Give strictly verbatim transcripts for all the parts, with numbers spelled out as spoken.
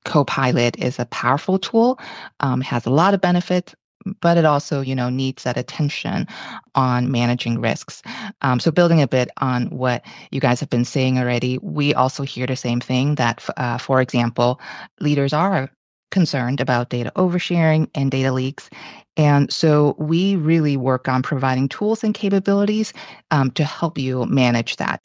Copilot is a powerful tool, um, has a lot of benefits, but it also, you know, needs that attention on managing risks. Um, so building a bit on what you guys have been saying already, we also hear the same thing that, uh, for example, leaders are concerned about data oversharing and data leaks. And so we really work on providing tools and capabilities um, to help you manage that.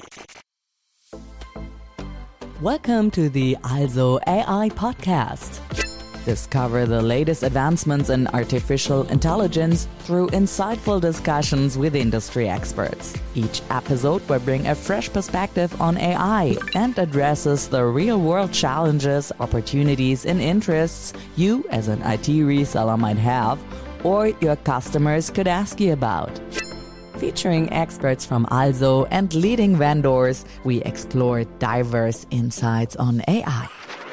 Welcome to the Also A I podcast. Discover the latest advancements in artificial intelligence through insightful discussions with industry experts. Each episode will bring a fresh perspective on A I and addresses the real-world challenges, opportunities, and interests you as an I T reseller might have or your customers could ask you about. Featuring experts from Also and leading vendors, we explore diverse insights on A I.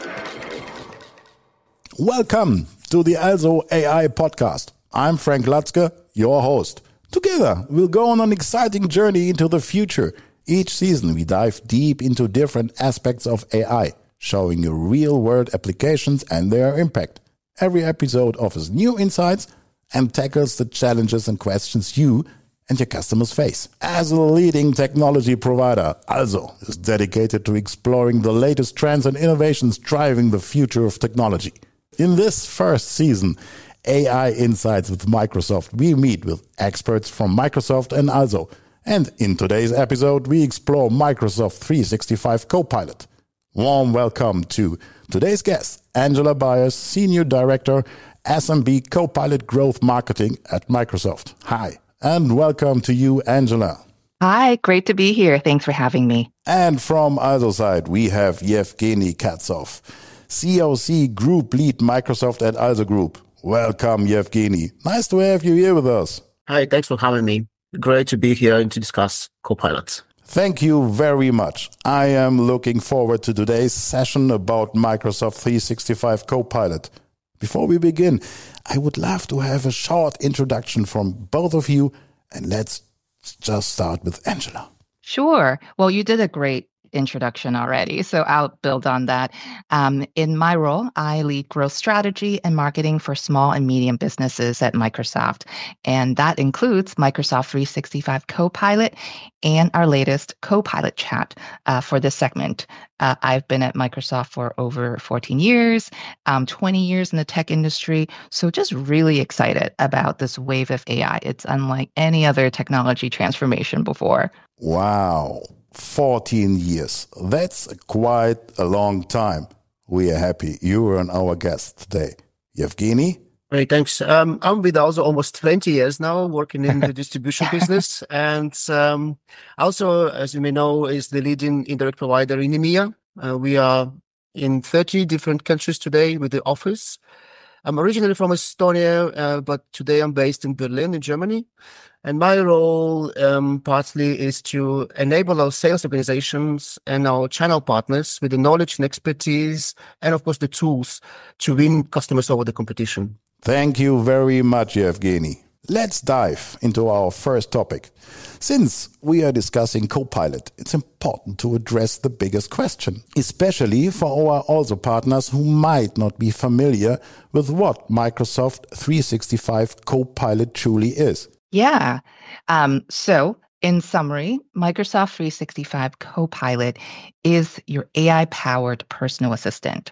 Welcome to the Also A I podcast. I'm Frank Latzke, your host. Together, we'll go on an exciting journey into the future. Each season, we dive deep into different aspects of A I, showing you real-world applications and their impact. Every episode offers new insights and tackles the challenges and questions you and your customers face. As a leading technology provider, Also is dedicated to exploring the latest trends and innovations driving the future of technology. In this first season, A I Insights with Microsoft, we meet with experts from Microsoft and Also. And in today's episode, we explore Microsoft three sixty-five Copilot. Warm welcome to today's guest, Angela Byers, Senior Director, S M B Copilot Growth Marketing at Microsoft. Hi, and welcome to you, Angela. Hi, great to be here. Thanks for having me. And from Also side, we have Yevgeny Katsov, C O C Group Lead Microsoft at Also Group. Welcome, Yevgeny. Nice to have you here with us. Hi, thanks for having me. Great to be here and to discuss Copilot. Thank you very much. I am looking forward to today's session about Microsoft three sixty-five Copilot. Before we begin, I would love to have a short introduction from both of you, and let's just start with Angela. Sure. Well, you did a great introduction already, so I'll build on that. Um, in my role, I lead growth strategy and marketing for small and medium businesses at Microsoft, and that includes Microsoft three sixty-five Copilot and our latest Copilot chat uh, for this segment. Uh, I've been at Microsoft for over fourteen years, um, twenty years in the tech industry, so just really excited about this wave of A I. It's unlike any other technology transformation before. Wow. fourteen years. That's quite a long time. We are happy you were on our guest today. Yevgeny? Great, thanks. Um, I'm with Also almost twenty years now, working in the distribution business. And um, Also, as you may know, is the leading indirect provider in EMEA. Uh, we are in thirty different countries today with the office. I'm originally from Estonia, uh, but today I'm based in Berlin, in Germany. And my role um, partly is to enable our sales organizations and our channel partners with the knowledge and expertise, and of course the tools to win customers over the competition. Thank you very much, Yevgeny. Let's dive into our first topic. Since we are discussing Copilot, it's important to address the biggest question, especially for our Also partners who might not be familiar with what Microsoft three sixty-five Copilot truly is. Yeah. Um, so in summary, Microsoft three sixty-five Copilot is your A I-powered personal assistant.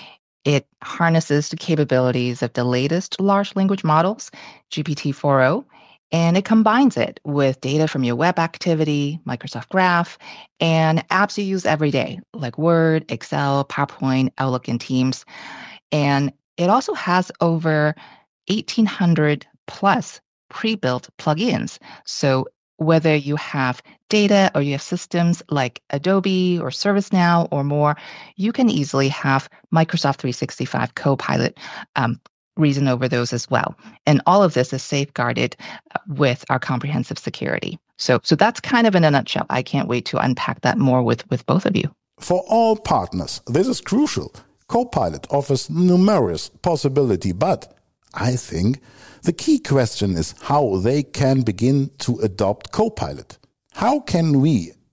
It harnesses the capabilities of the latest large language models, G P T four o, and it combines it with data from your web activity, Microsoft Graph, and apps you use every day, like Word, Excel, PowerPoint, Outlook, and Teams. And it also has over eighteen hundred plus pre-built plugins. So whether you have data or you have systems like Adobe or ServiceNow or more, you can easily have Microsoft three sixty-five Copilot um, reason over those as well. And all of this is safeguarded with our comprehensive security. So, so that's kind of in a nutshell. I can't wait to unpack that more with, with both of you. For all partners, this is crucial. Copilot offers numerous possibilities, but I think the key question is how they can begin to adopt Copilot. How can we,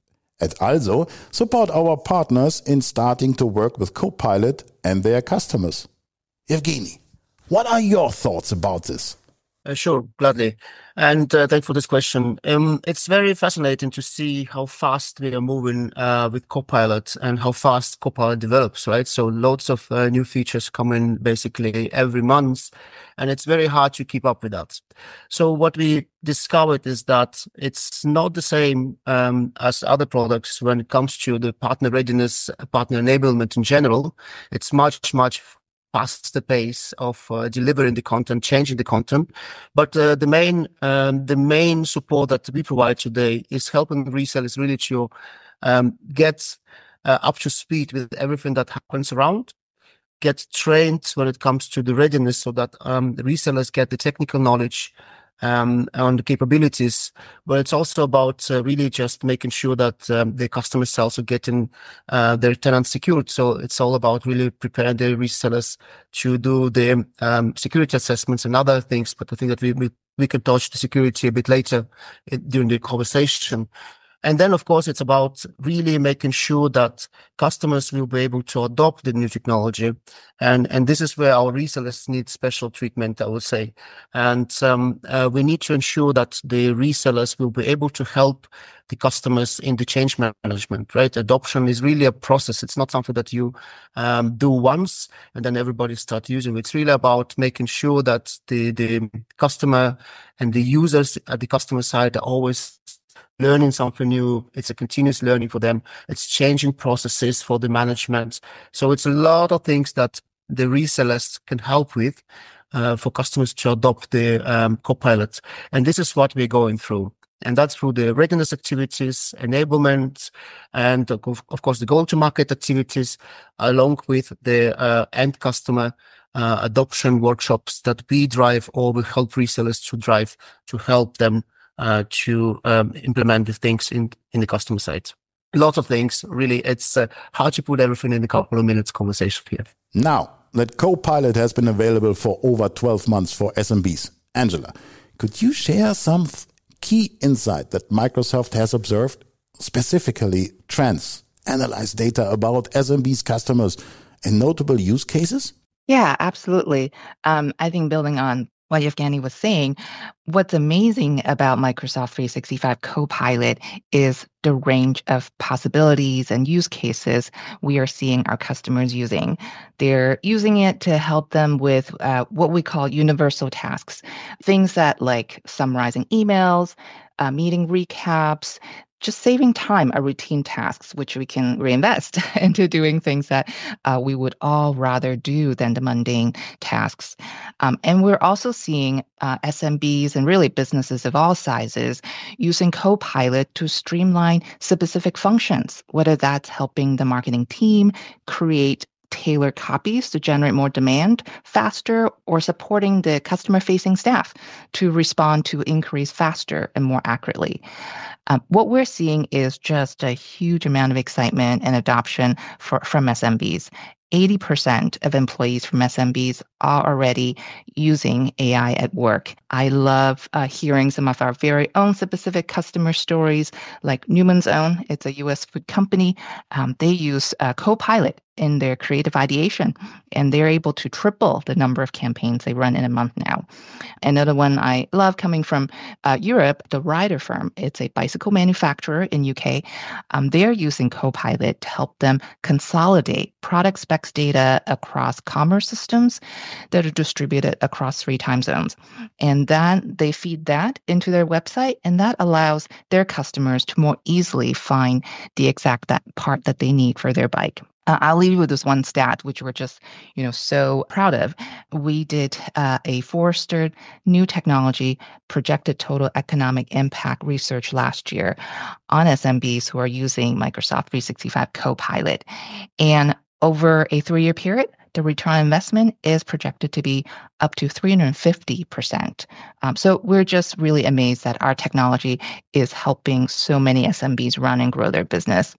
at Also support our partners in starting to work with Copilot and their customers. Evgeny, what are your thoughts about this? Uh, sure, gladly. And uh, thanks for this question. Um, it's very fascinating to see how fast we are moving uh, with Copilot and how fast Copilot develops, right? So lots of uh, new features come in basically every month, and it's very hard to keep up with that. So what we discovered is that it's not the same um, as other products when it comes to the partner readiness, partner enablement in general. It's much, much faster pace of uh, delivering the content, changing the content. But uh, the main um, the main support that we provide today is helping resellers really to um, get uh, up to speed with everything that happens around, get trained when it comes to the readiness so that um, the resellers get the technical knowledge um, on the capabilities, but it's also about uh, really just making sure that um, the customers are also getting uh, their tenants secured. So it's all about really preparing the resellers to do the um, security assessments and other things. But I think that we we, we can touch the security a bit later in, during the conversation. And then, of course, it's about really making sure that customers will be able to adopt the new technology. And, and this is where our resellers need special treatment, I would say. And um, uh, we need to ensure that the resellers will be able to help the customers in the change management, right? Adoption is really a process. It's not something that you um, do once and then everybody start using. It's really about making sure that the, the customer and the users at the customer side are always learning something new. It's a continuous learning for them. It's changing processes for the management. So it's a lot of things that the resellers can help with uh, for customers to adopt the um, Copilot. And this is what we're going through. And that's through the readiness activities, enablement, and of, of course the go-to-market activities, along with the uh, end customer uh, adoption workshops that we drive or we help resellers to drive to help them Uh, to um, implement the things in, in the customer side. Lots of things, really. It's uh, hard to put everything in a couple of minutes conversation here. Now that Copilot has been available for over twelve months for S M Bs, Angela, could you share some f- key insight that Microsoft has observed, specifically trends, analyze data about S M Bs customers and notable use cases? Yeah, absolutely. Um, I think building on what Evgeny was saying, what's amazing about Microsoft three sixty-five Copilot is the range of possibilities and use cases we are seeing our customers using. They're using it to help them with uh, what we call universal tasks, things that like summarizing emails, uh, meeting recaps, just saving time are routine tasks, which we can reinvest into doing things that uh, we would all rather do than the mundane tasks. Um, and we're also seeing uh, S M Bs and really businesses of all sizes using Copilot to streamline specific functions, whether that's helping the marketing team create tailored copies to generate more demand faster, or supporting the customer-facing staff to respond to inquiries faster and more accurately. Um, what we're seeing is just a huge amount of excitement and adoption for, from S M Bs. eighty percent of employees from S M Bs are already using A I at work. I love uh, hearing some of our very own specific customer stories, like Newman's Own. It's a U S food company. Um, they use uh, Copilot in their creative ideation, and they're able to triple the number of campaigns they run in a month now. Another one I love coming from uh, Europe, the Rider Firm. It's a bicycle manufacturer in U K. Um, they're using Copilot to help them consolidate product specs data across commerce systems that are distributed across three time zones. And then they feed that into their website, and that allows their customers to more easily find the exact that part that they need for their bike. Uh, I'll leave you with this one stat, which we're just, you know, so proud of. We did uh, a Forrester New Technology Projected Total Economic Impact research last year on S M Bs who are using Microsoft three sixty-five Copilot. And over a three-year period, the return on investment is projected to be up to three hundred fifty percent. Um, so we're just really amazed that our technology is helping so many S M Bs run and grow their business.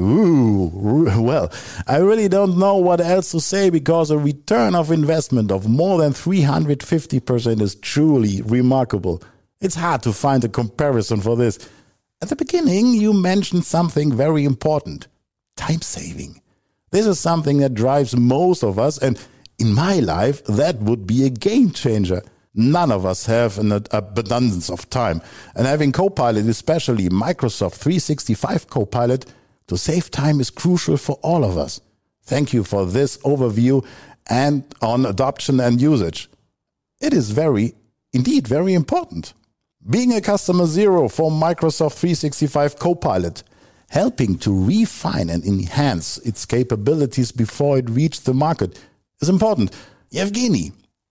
Ooh, well, I really don't know what else to say, because a return of investment of more than three hundred fifty percent is truly remarkable. It's hard to find a comparison for this. At the beginning, you mentioned something very important, time saving. This is something that drives most of us, and in my life, that would be a game changer. None of us have an abundance of time, and having Copilot, especially Microsoft three sixty-five Copilot, to save time is crucial for all of us. Thank you for this overview and on adoption and usage. It is very, indeed very important. Being a customer zero for Microsoft three sixty-five Copilot, helping to refine and enhance its capabilities before it reached the market, is important. Yevgeny,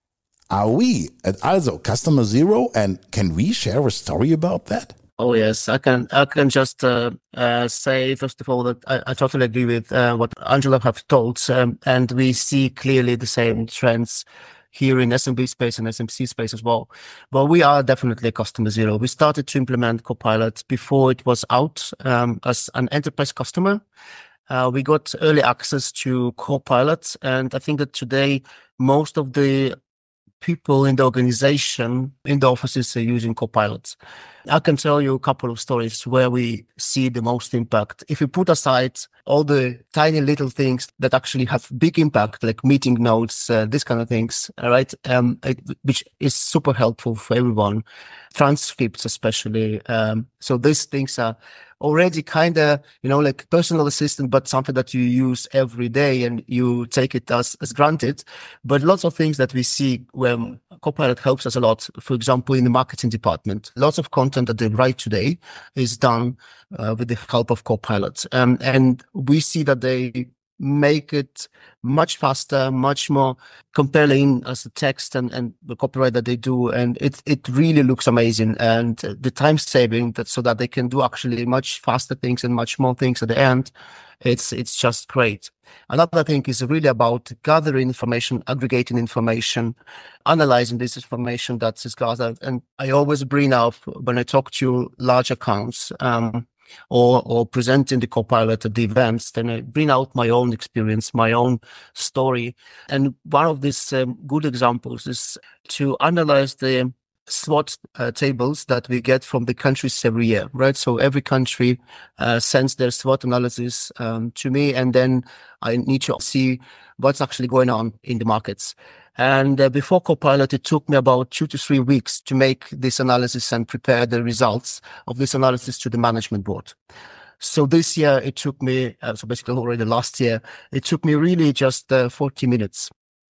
are we at Also customer zero, and can we share a story about that? Oh yes, I can. I can just uh, uh, say first of all that I, I totally agree with uh, what Angela have told, um, and we see clearly the same trends here in S M B space and S M C space as well. But we are definitely a customer zero. We started to implement Copilot before it was out um, as an enterprise customer. Uh, we got early access to Copilot, and I think that today most of the people in the organization, in the offices, are using Copilots. I can tell you a couple of stories where we see the most impact. If you put aside all the tiny little things that actually have big impact, like meeting notes, uh, this kind of things, all right, um, it, which is super helpful for everyone, transcripts especially. Um, so these things are already kind of, you know, like personal assistant, but something that you use every day and you take it as, as granted. But lots of things that we see where Copilot helps us a lot. For example, in the marketing department, lots of content that they write today is done uh, with the help of Copilot. Um, and we see that they make it much faster, much more compelling as the text and, and the copyright that they do. And it, it really looks amazing. And the time saving that so that they can do actually much faster things and much more things at the end. It's, it's just great. Another thing is really about gathering information, aggregating information, analyzing this information that is gathered. And I always bring up when I talk to large accounts, um, or or presenting the Copilot at the events, then I bring out my own experience, my own story. And one of these um, good examples is to analyze the SWOT uh, tables that we get from the countries every year, right? So every country uh, sends their SWOT analysis um, to me, and then I need to see what's actually going on in the markets. And uh, before Copilot, it took me about two to three weeks to make this analysis and prepare the results of this analysis to the management board. So this year, it took me, uh, so basically already last year, it took me really just uh, forty minutes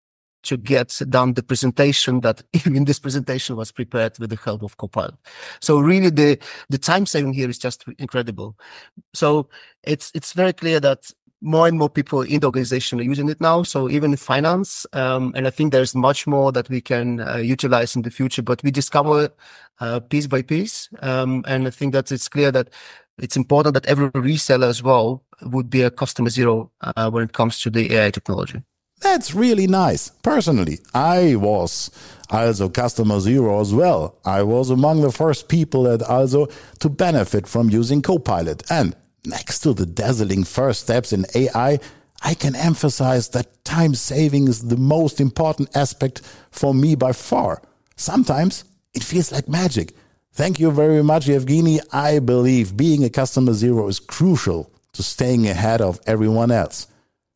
to get done the presentation that even this presentation was prepared with the help of Copilot. So really the, the time saving here is just incredible. So it's, it's very clear that more and more people in the organization are using it now. So even in finance, um, and I think there's much more that we can uh, utilize in the future, but we discover uh, piece by piece. Um, and I think that it's clear that it's important that every reseller as well would be a customer zero uh, when it comes to the A I technology. That's really nice. Personally, I was also customer zero as well. I was among the first people at Also to benefit from using Copilot. And next to the dazzling first steps in A I, I can emphasize that time saving is the most important aspect for me by far. Sometimes it feels like magic. Thank you very much, Yevgeny. I believe being a customer zero is crucial to staying ahead of everyone else.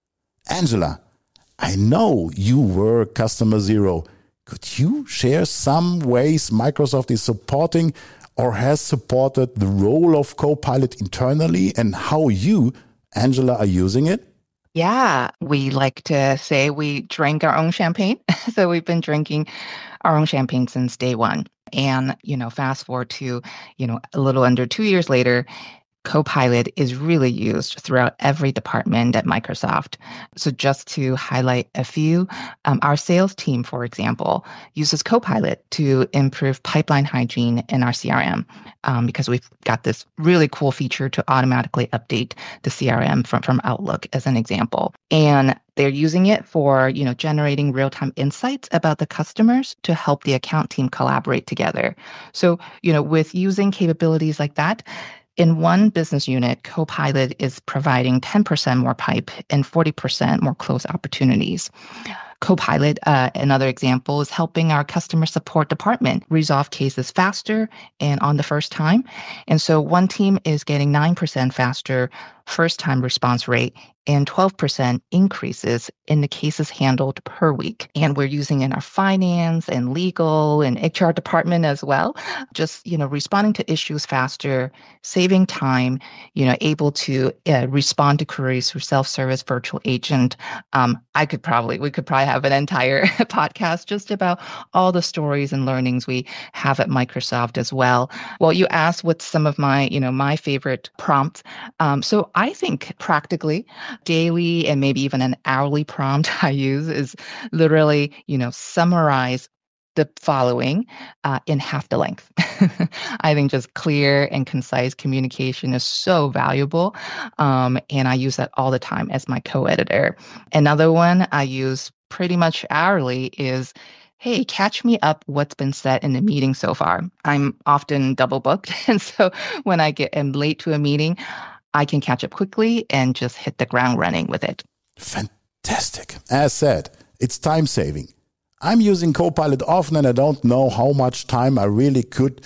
Angela, I know you were customer zero. Could you share some ways Microsoft is supporting or has supported the role of Copilot internally, and how you, Angela, are using it? Yeah, we like to say we drank our own champagne. So we've been drinking our own champagne since day one. And, you know, fast forward to, you know, a little under two years later, Copilot is really used throughout every department at Microsoft. So just to highlight a few, um, our sales team, for example, uses Copilot to improve pipeline hygiene in our C R M um, because we've got this really cool feature to automatically update the C R M from, from Outlook as an example. And they're using it for, you know, generating real-time insights about the customers to help the account team collaborate together. So, you know, with using capabilities like that, in one business unit, Copilot is providing ten percent more pipe and forty percent more close opportunities. Copilot, uh, another example, is helping our customer support department resolve cases faster and on the first time. And so one team is getting nine percent faster first-time response rate and twelve percent increases in the cases handled per week. And we're using in our finance and legal and H R department as well. Just, you know, responding to issues faster, saving time, you know, able to uh, respond to queries through self-service virtual agent. Um, I could probably, we could probably have an entire podcast just about all the stories and learnings we have at Microsoft as well. Well, you asked what's some of my, you know, my favorite prompts. Um, so I think practically daily and maybe even an hourly prompt I use is literally, you know, summarize the following uh, in half the length. I think just clear and concise communication is so valuable. Um, and I use that all the time as my co-editor. Another one I use pretty much hourly is, hey, catch me up what's been said in the meeting so far. I'm often double booked. And so when I get am late to a meeting, I can catch up quickly and just hit the ground running with it. Fantastic. As said, it's time saving. I'm using Copilot often and I don't know how much time I really could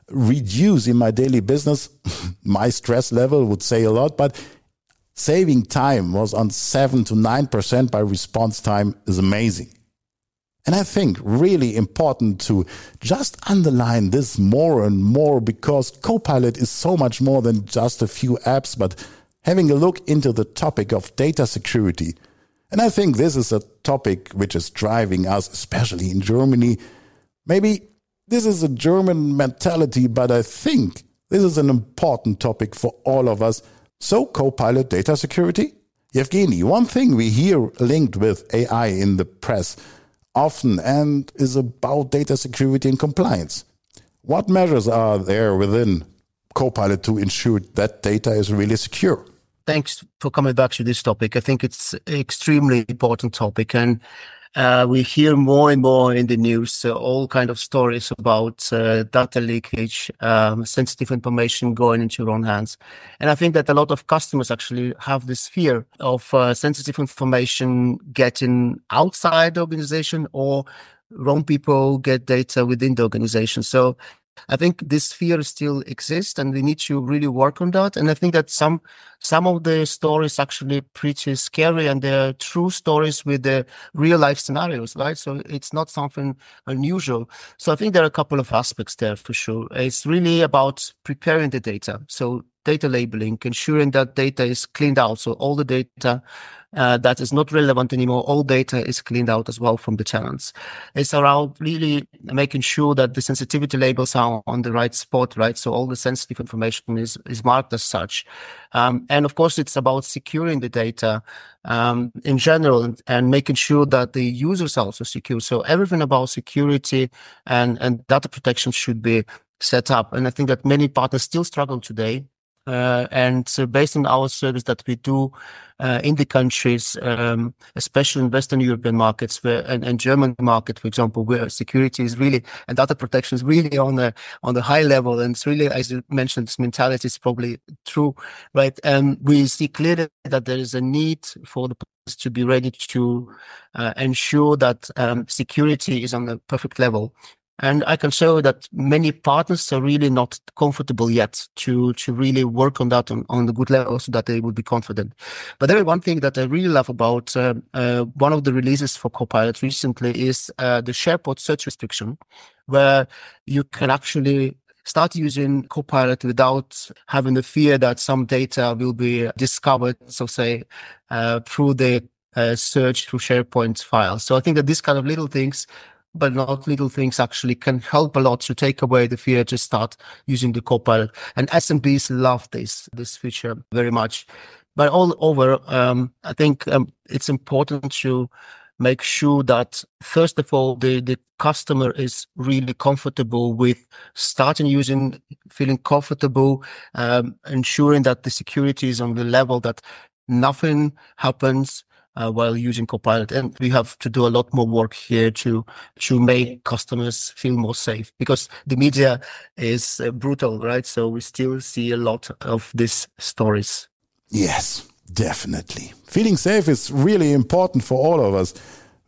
reduce in my daily business. My stress level would say a lot, but saving time was on seven to nine percent by response time is amazing. And I think really important to just underline this more and more, because Copilot is so much more than just a few apps, but having a look into the topic of data security. And I think this is a topic which is driving us, especially in Germany. Maybe this is a German mentality, but I think this is an important topic for all of us. So Copilot data security? Yevgeny, one thing we hear linked with A I in the press often and is about data security and compliance. What measures are there within Copilot to ensure that data is really secure? Thanks for coming back to this topic. I think it's an extremely important topic, and uh, we hear more and more in the news uh, all kind of stories about uh, data leakage, um, sensitive information going into your own hands. And I think that a lot of customers actually have this fear of uh, sensitive information getting outside the organization, or wrong people get data within the organization. So I think this fear still exists, and we need to really work on that. And I think that some some of the stories actually pretty scary, and they're true stories with the real life scenarios, right? So it's not something unusual. So I think there are a couple of aspects there for sure. It's really about preparing the data. So data labeling, ensuring that data is cleaned out. So all the data uh, that is not relevant anymore, all data is cleaned out as well from the tenants. It's around really making sure that the sensitivity labels are on the right spot, right? So all the sensitive information is, is marked as such. Um, and of course, it's about securing the data um, in general, and, and making sure that the users are also secure. So everything about security and, and data protection should be set up. And I think that many partners still struggle today. Uh, and so based on our service that we do uh, in the countries, um, especially in Western European markets where, and, and German market, for example, where security is really, and data protection is really on the, on the high level. And it's really, as you mentioned, this mentality is probably true, right? And we see clearly that there is a need for the partners to be ready to uh, ensure that um, security is on the perfect level. And I can show that many partners are really not comfortable yet to, to really work on that on, on the good level so that they would be confident. But there is one thing that I really love about uh, uh, one of the releases for Copilot recently is uh, the SharePoint search restriction, where you can actually start using Copilot without having the fear that some data will be discovered, so say, uh, through the uh, search through SharePoint files. So I think that these kind of little things, but not little things, actually can help a lot to take away the fear to start using the Copilot. And S M Bs love this, this feature very much. But all over, um, I think um, it's important to make sure that, first of all, the, the customer is really comfortable with starting using, feeling comfortable, um, ensuring that the security is on the level that nothing happens Uh, while using Copilot. And we have to do a lot more work here to to make customers feel more safe, because the media is uh, brutal, right? So we still see a lot of these stories. Yes, definitely. Feeling safe is really important for all of us.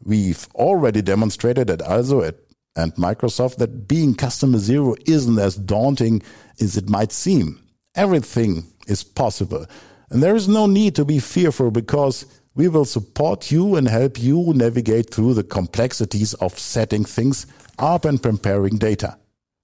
We've already demonstrated at Also at, and Microsoft that being customer zero isn't as daunting as it might seem. Everything is possible, and there is no need to be fearful because we will support you and help you navigate through the complexities of setting things up and preparing data.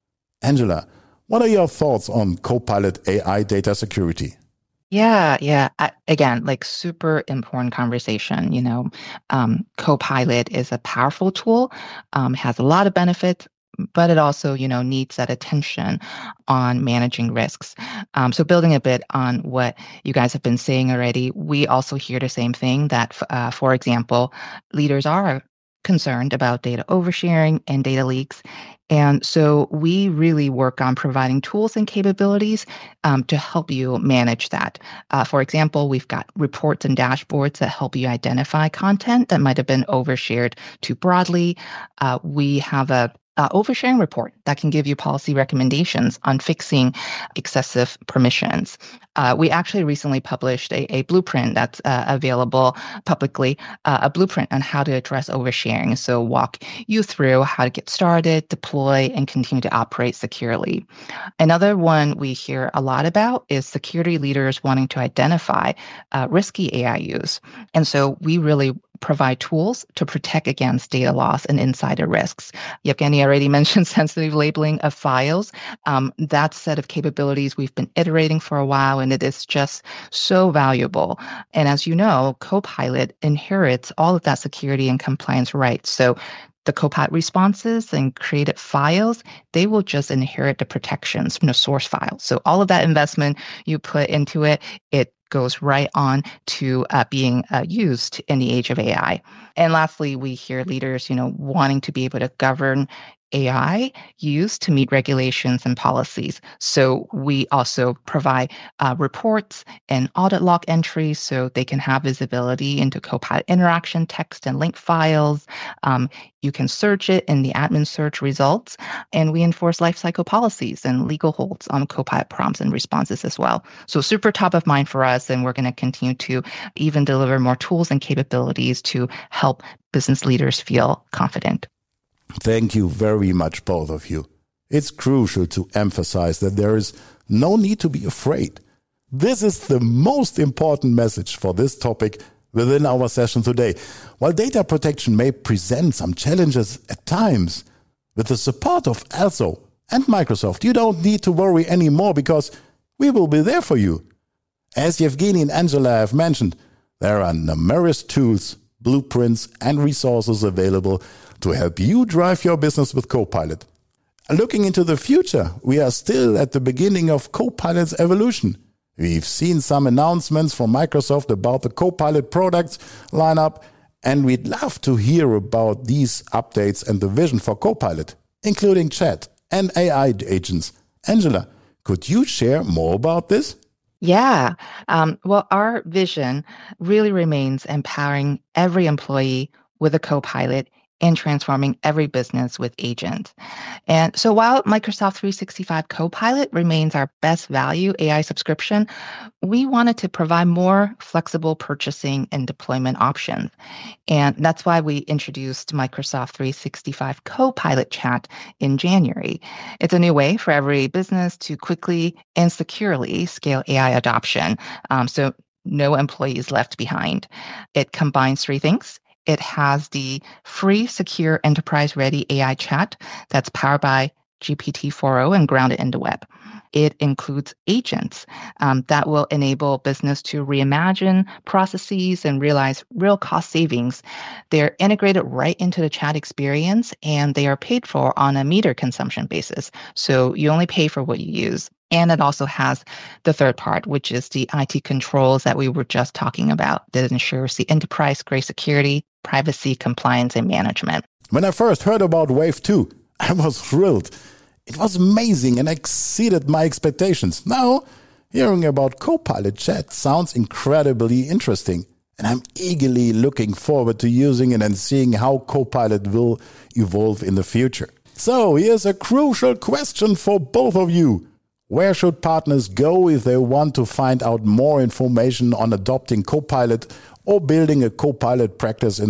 Angela, what are your thoughts on Copilot A I data security? Yeah, yeah. I, again, like super important conversation. You know, um, Copilot is a powerful tool, um, has a lot of benefits, but it also, you know, needs that attention on managing risks. Um, so building a bit on what you guys have been saying already, we also hear the same thing that, uh, for example, leaders are concerned about data oversharing and data leaks. And so we really work on providing tools and capabilities um, to help you manage that. Uh, for example, we've got reports and dashboards that help you identify content that might have been overshared too broadly. Uh, we have a Uh, oversharing report that can give you policy recommendations on fixing excessive permissions. Uh, we actually recently published a, a blueprint that's uh, available publicly, uh, a blueprint on how to address oversharing. So walk you through how to get started, deploy, and continue to operate securely. Another one we hear a lot about is security leaders wanting to identify uh, risky A I use. And so we really provide tools to protect against data loss and insider risks. Yevgeny already mentioned sensitive labeling of files. Um, that set of capabilities we've been iterating for a while, and it is just so valuable. And as you know, Copilot inherits all of that security and compliance rights. So the Copilot responses and created files, they will just inherit the protections from the source file. So all of that investment you put into it, it goes right on to uh, being uh, used in the age of A I. And lastly, we hear leaders, you know, wanting to be able to govern A I use to meet regulations and policies. So we also provide uh, reports and audit log entries so they can have visibility into Copilot interaction text and link files. Um, you can search it in the admin search results, and we enforce lifecycle policies and legal holds on Copilot prompts and responses as well. So super top of mind for us, and we're going to continue to even deliver more tools and capabilities to help business leaders feel confident. Thank you very much, both of you. It's crucial to emphasize that there is no need to be afraid. This is the most important message for this topic within our session today. While data protection may present some challenges at times, with the support of Also and Microsoft, you don't need to worry anymore because we will be there for you. As Yevgeny and Angela have mentioned, there are numerous tools, blueprints, and resources available to help you drive your business with Copilot. Looking into the future, we are still at the beginning of Copilot's evolution. We've seen some announcements from Microsoft about the Copilot products lineup, and we'd love to hear about these updates and the vision for Copilot, including chat and A I agents. Angela, could you share more about this? Yeah. Um, well, our vision really remains empowering every employee with a Copilot and transforming every business with agents. And so while Microsoft three sixty-five Copilot remains our best value A I subscription, we wanted to provide more flexible purchasing and deployment options. And that's why we introduced Microsoft three sixty-five Copilot Chat in January. It's a new way for every business to quickly and securely scale A I adoption. Um, so no employees left behind. It combines three things. It has the free, secure, enterprise-ready A I chat that's powered by G P T four point oh and grounded in the web. It includes agents um, that will enable business to reimagine processes and realize real cost savings. They're integrated right into the chat experience, and they are paid for on a meter consumption basis. So you only pay for what you use. And it also has the third part, which is the I T controls that we were just talking about that ensures the enterprise-grade security, privacy, compliance, and management. When I first heard about Wave two, I was thrilled. It was amazing and exceeded my expectations. Now, hearing about Copilot Chat sounds incredibly interesting, and I'm eagerly looking forward to using it and seeing how Copilot will evolve in the future. So, here's a crucial question for both of you. Where should partners go if they want to find out more information on adopting Copilot or building a Copilot practice in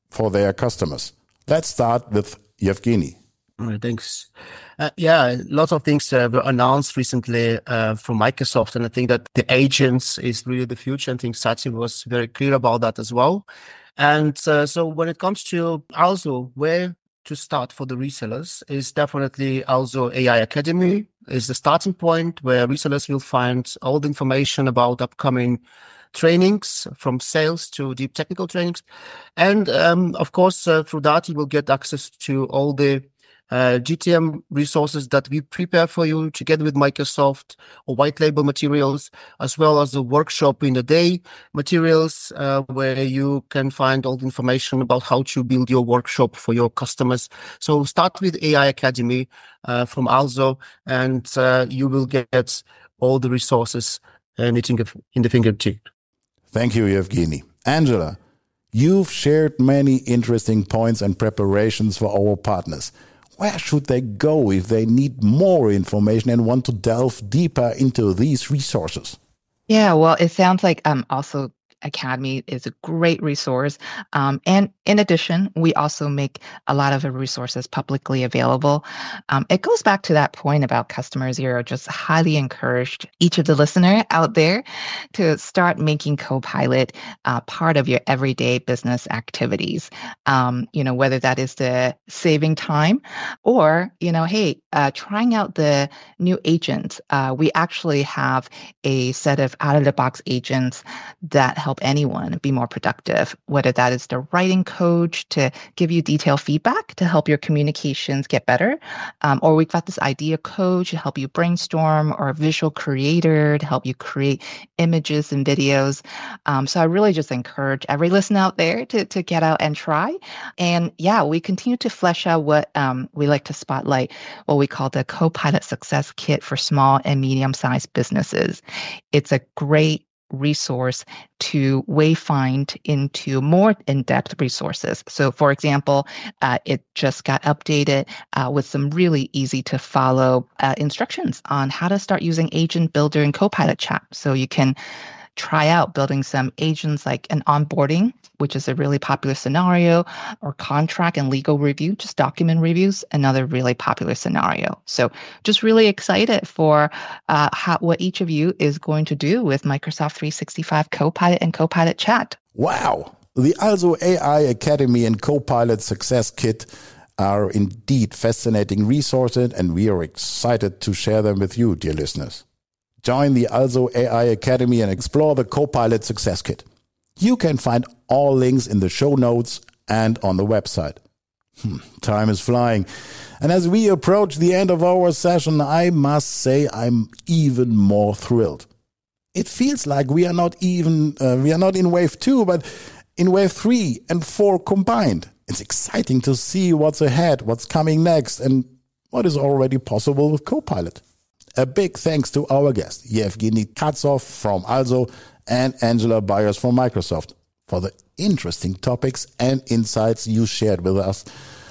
for their customers. Let's start with Yevgeny. All right, thanks. Uh, yeah, lots of things uh, were announced recently uh, from Microsoft, and I think that the agents is really the future. I think Satya was very clear about that as well. And uh, so when it comes to also where to start for the resellers is definitely also A I Academy is the starting point where resellers will find all the information about upcoming trainings from sales to deep technical trainings. And um, of course, uh, through that, you will get access to all the uh, G T M resources that we prepare for you together with Microsoft or white label materials, as well as the workshop in the day materials, uh, where you can find all the information about how to build your workshop for your customers. So start with A I Academy uh, from Also, and uh, you will get all the resources uh, knitting in the fingertip. Thank you, Yevgeny. Angela, you've shared many interesting points and preparations for our partners. Where should they go if they need more information and want to delve deeper into these resources? Yeah, well, it sounds like um, also Academy is a great resource. Um, and in addition, we also make a lot of the resources publicly available. Um, it goes back to that point about Customer Zero. Just highly encouraged each of the listener out there to start making Copilot uh, part of your everyday business activities. Um, you know, whether that is the saving time or, you know, hey, uh, trying out the new agents. Uh, we actually have a set of out-of-the-box agents that help anyone be more productive, whether that is the writing coach to give you detailed feedback to help your communications get better, um, or we've got this idea coach to help you brainstorm, or a visual creator to help you create images and videos. Um, so I really just encourage every listener out there to, to get out and try. And yeah, we continue to flesh out what um, we like to spotlight, what we call the Copilot Success Kit for small and medium-sized businesses. It's a great resource to wayfind into more in-depth resources. So for example, uh, it just got updated uh, with some really easy to follow uh, instructions on how to start using Agent Builder and Copilot Chat. So you can try out building some agents like an onboarding, which is a really popular scenario, or contract and legal review, just document reviews, another really popular scenario. So just really excited for uh, how, what each of you is going to do with Microsoft three sixty-five Copilot and Copilot Chat. Wow. The Also A I Academy and Copilot Success Kit are indeed fascinating resources, and we are excited to share them with you, dear listeners. Join the Also A I Academy and explore the Copilot Success Kit. You can find all links in the show notes and on the website. Hmm, time is flying. And as we approach the end of our session, I must say I'm even more thrilled. It feels like we are not even, uh, we are not in wave two, but in wave three and four combined. It's exciting to see what's ahead, what's coming next, and what is already possible with Copilot. A big thanks to our guest, Yevgeny Katsov from Also and Angela Byers from Microsoft, for the interesting topics and insights you shared with us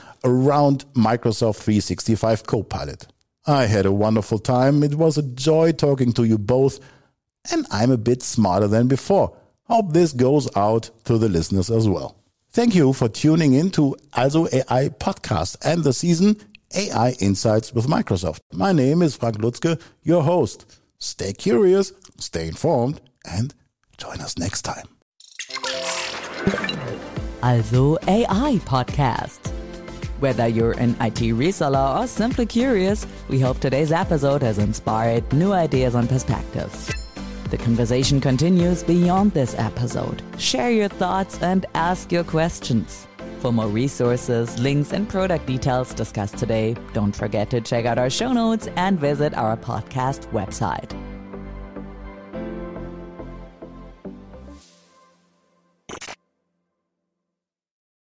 around Microsoft three sixty-five Copilot. I had a wonderful time. It was a joy talking to you both, and I'm a bit smarter than before. Hope this goes out to the listeners as well. Thank you for tuning in to Also A I Podcast and the season A I Insights with Microsoft. My name is Frank Lutzke, your host. Stay curious, stay informed, and join us next time. Also A I Podcast. Whether you're an I T reseller or simply curious, we hope today's episode has inspired new ideas and perspectives. The conversation continues beyond this episode. Share your thoughts and ask your questions. For more resources, links, and product details discussed today, don't forget to check out our show notes and visit our podcast website.